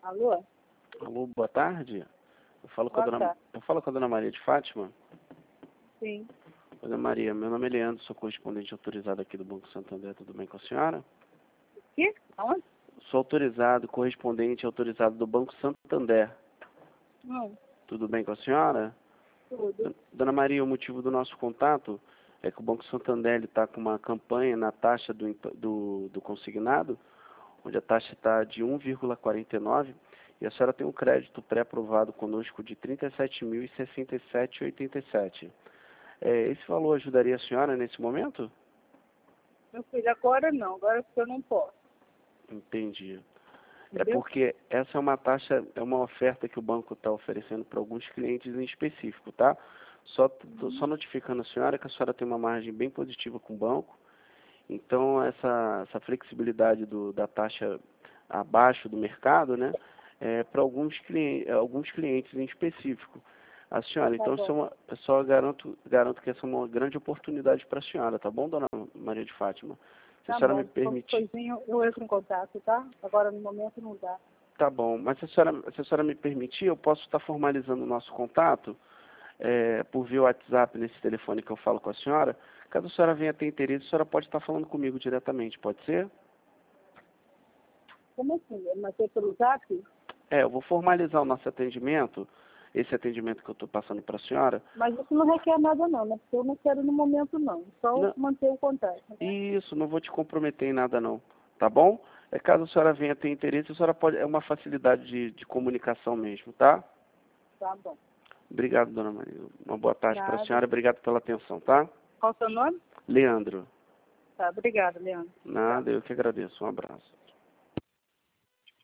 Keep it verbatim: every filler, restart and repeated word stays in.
Alô? Alô, boa tarde. Eu falo com a Boa dona, tarde. eu falo com a dona Maria de Fátima. Sim. Dona Maria, meu nome é Leandro, sou correspondente autorizado aqui do Banco Santander, tudo bem com a senhora? Que? Aonde? Sou autorizado, correspondente autorizado do Banco Santander, Hum, tudo bem com a senhora? tudo. Dona Maria, o motivo do nosso contato é que o Banco Santander está com uma campanha na taxa do, imp- do, do consignado, onde a taxa está de um vírgula quarenta e nove e a senhora tem um crédito pré-aprovado conosco de trinta e sete mil e sessenta e sete reais e oitenta e sete centavos. É, esse valor ajudaria a senhora nesse momento? Meu filho, agora não. Agora porque eu não posso. Entendi. É Entendeu? porque essa é uma taxa, é uma oferta que o banco está oferecendo para alguns clientes em específico, tá? Só, tô só notificando a senhora que a senhora tem uma margem bem positiva com o banco. Então, essa, essa flexibilidade do, da taxa abaixo do mercado, né, é para alguns, clien- alguns clientes em específico. A senhora, Tá então, isso é bom. uma, eu só garanto, garanto que essa é uma grande oportunidade para a senhora, tá bom, dona Maria de Fátima? Se a Tá senhora me bom. Qualquer permitir, coisinha eu entro em contato, tá? Agora no momento não dá. tá bom. Mas se a senhora, se a senhora me permitir, eu posso estar formalizando o nosso contato é, por via WhatsApp nesse telefone que eu falo com a senhora. Caso a senhora venha ter interesse, a senhora pode estar falando comigo diretamente, pode ser? Como assim? Mas é pelo zap? É, eu vou formalizar o nosso atendimento, esse atendimento que eu estou passando para a senhora. Mas isso não requer nada não, né? Porque eu não quero no momento não. Só Não, manter o contato, né? isso, não vou te comprometer em nada não, tá bom? É, caso a senhora venha ter interesse, a senhora pode, é uma facilidade de, de comunicação mesmo, tá? Tá bom. Obrigado, dona Maria. Uma boa tarde para a Nada. senhora, obrigado pela atenção, tá? Qual o seu nome? Leandro, Tá, obrigada, Leandro. Tchau. nada, eu que agradeço, um abraço.